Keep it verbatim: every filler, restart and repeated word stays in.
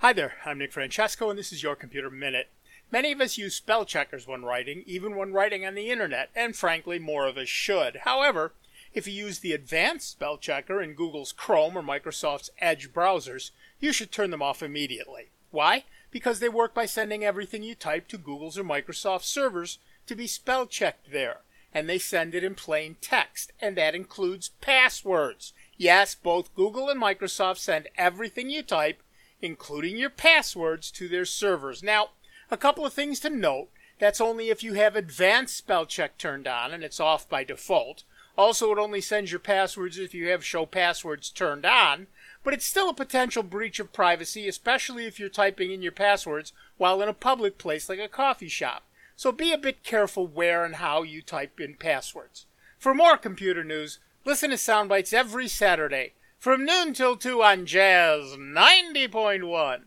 Hi there, I'm Nick Francesco and this is Your Computer Minute. Many of us use spell checkers when writing, even when writing on the internet, and frankly more of us should. However, if you use the advanced spell checker in Google's Chrome or Microsoft's Edge browsers, you should turn them off immediately. Why? Because they work by sending everything you type to Google's or Microsoft's servers to be spell checked there. And they send it in plain text, and that includes passwords. Yes, both Google and Microsoft send everything you type, including your passwords, to their servers. Now, a couple of things to note. That's only if you have advanced spell check turned on, and it's off by default. Also, it only sends your passwords if you have show passwords turned on, but it's still a potential breach of privacy, especially if you're typing in your passwords while in a public place like a coffee shop. So be a bit careful where and how you type in passwords. For more computer news, listen to Soundbites every Saturday from noon till two on Jazz ninety point one.